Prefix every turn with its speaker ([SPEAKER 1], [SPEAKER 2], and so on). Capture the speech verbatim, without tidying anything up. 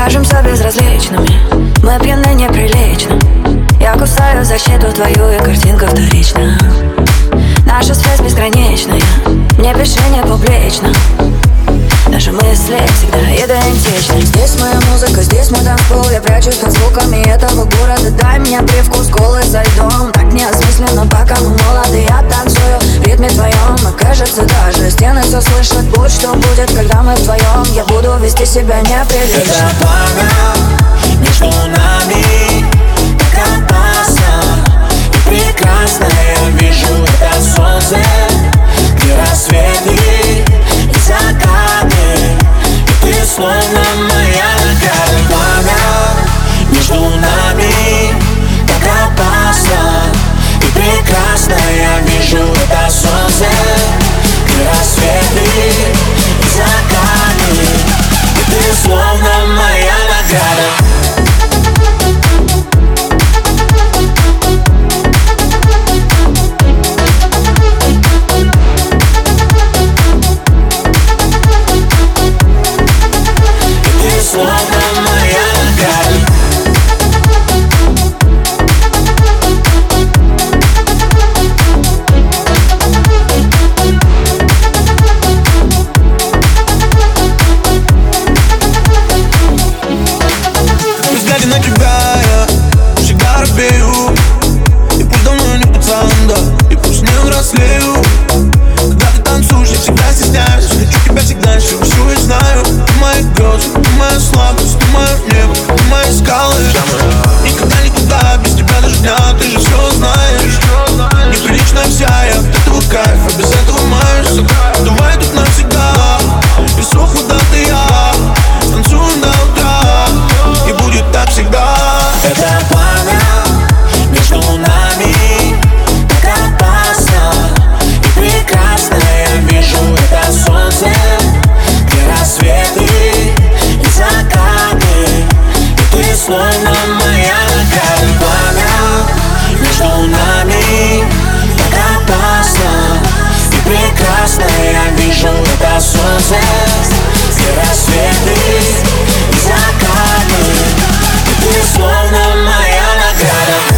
[SPEAKER 1] кажемся безразличными, мы пьяны неприлично. Я кусаю защиту твою, и картинка вторична. Наша связь безграничная, не пиши не публично. Наши мысли всегда идентичны. Здесь моя музыка, здесь мой танцпол. Я прячусь под звуками этого города. Дай мне привкус колы за льдом. Так неосмысленно, пока мы молоды. Я танцую в ритме твоем. И кажется, даже стены все слышат. Будь что будет, когда мы вдвоем. Я буду вести себя неприлично.
[SPEAKER 2] Это пламя между нами, так опасно и прекрасно. Я вижу это солнце, где рассветы и закаты. И ты словно моя нога. Пламя между нами, так опасно и прекрасно. Я вижу это солнце, где рассветы и закаты. И ты словно моя награда.
[SPEAKER 3] На тебя я всегда робею. И пусть давно не пацан, да, и пусть не взрослею. Когда ты танцуешь, я всегда стесняюсь. Хочу тебя всегда, еще всю и знаю. Ты мои грозы, ты моя слабость, ты мое небо, ты мои скалы. Никогда никуда без тебя даже дня, ты же все знаешь. Неприлично вся я от этого кайфа, без этого маюсь. Давай тут навсегда, и сок вода ты я. Станцуем до утра, и будет так всегда.
[SPEAKER 2] Это пламя между нами, так опасно и прекрасно. Я вижу это солнце, где рассветы и закаты. И ты словно моя нога. Пламя между нами, так опасно и прекрасно. Я вижу это солнце, где рассветы и закаты. И ты словно моя награда.